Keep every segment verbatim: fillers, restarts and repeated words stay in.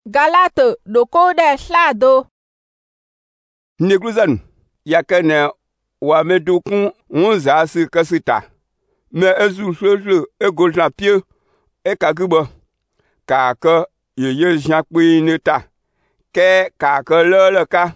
Galate doko de slado. Negluzan yakene wa medukun unza si kasita. Me ezu shosho egolna pie e kagubo. Ka ke ye jankpi neta. Ke ka ke lele ka.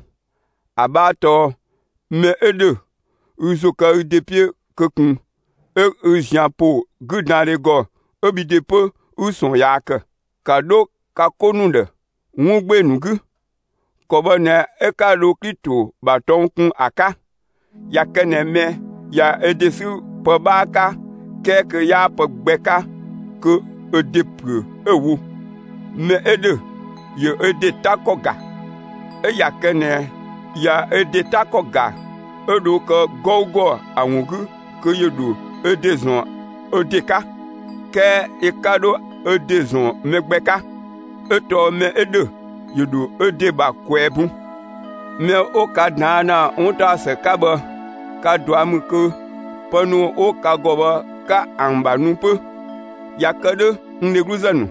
Abato me ede uzoka udepie kokun. E ujampo gudare go obidepo uson yake. Kado ka konunde. Ngugbe nugu. Kobo ne eka lo klito baton kun aka. Ya kene me ya edesu pe baka. Keke ya pe gbeka. Ke edepre ewu. Me ede. Ye ede takoga. E ya kene ya ede takoga. Edo ke gogo awungu. Ke yedo ede zon edeka. Ke ekado ede zon megbeka. Eto me ede yudu ede ba kwebu me o ka dana unta se kaba ka doamu ko panu o ka goba ka amba nupe yakade negluzanu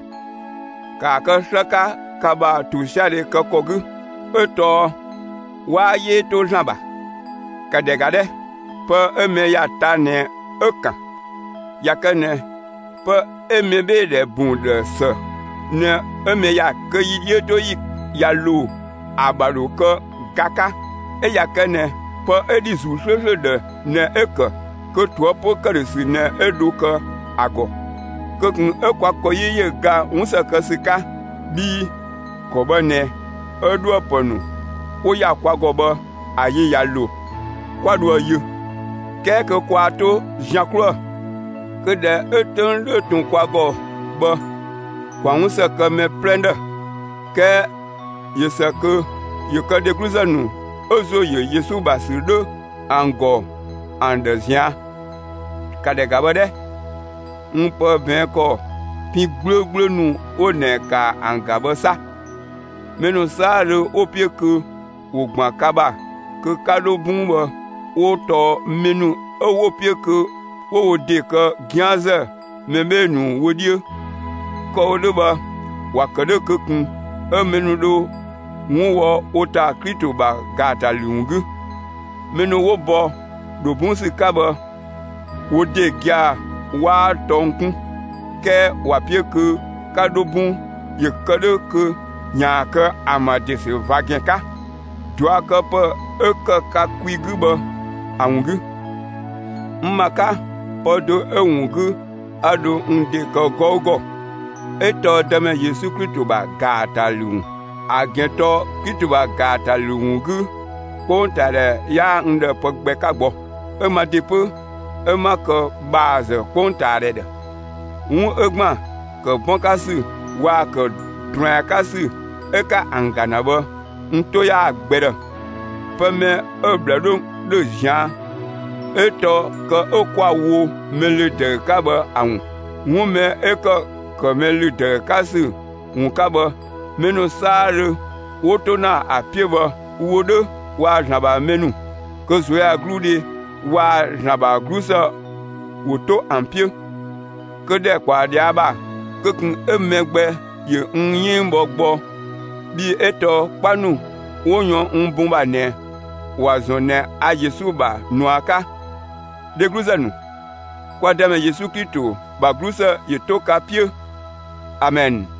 ka ka shaka kaba tu shade ka kogu eto wa ye to jamba ka de gade pa eme ya tane eka yakane pa eme be de bunde se ne eme ya ke yi to yi ya lo abalo ke kaka e ya kene po edi su shosho de ne eke ke to po ke si ne edo ke ago ke kun e kwa ko yi ye ga unsa ke sika bi ko ba ne edo ponu o ya kwa go ba ayi ya lo kwa do yi ke ke kwa to janklo ke de eton le tun kwa go ba kwa unsa ke me prende ke yesa ke yeka de gluzanu ozo ye yesu basirdo ango andezia kade gabade unpo ben ko pi gloglo nu oneka angabosa menu sare opie ke ogban kaba ke kado bumbo o to menu owo pie ke wo de ke gianze memenu wodie ko doba wakade ke kun emenu do nwo ota krito ba gata lungu menu wo bo do bunsi kaba wo de gya wa tonkun ke wapie ke kadobun ye kade ke nya ke amade se vagenka doa ke pe eke ka kuiguba awungu mmaka podo ewungu ado nde ko gogo eto deme Yesu Kristo ba gata lungu agento Kristo ba gata lungu kontare ya nde pogbe kagbo e ma depo e ma ko base kontare de un egma ko bonkasi wa ko dran kasi e ka anganabo nto ya agbere peme obledo de jan eto ko okwa wo mele de kaba awun un me e ko komelu de kasi unkaba menu sare wotona apieba wodo wa jaba menu ko zoya glude wa jaba glusa woto ampie ko de kwa diaba ko kun emegbe ye nyin bogbo bi eto panu wonyo nbumba ne wa zone a Yesu ba nuaka de gluzanu kwa dame Yesu Kristo ba glusa ye toka pie. Amen.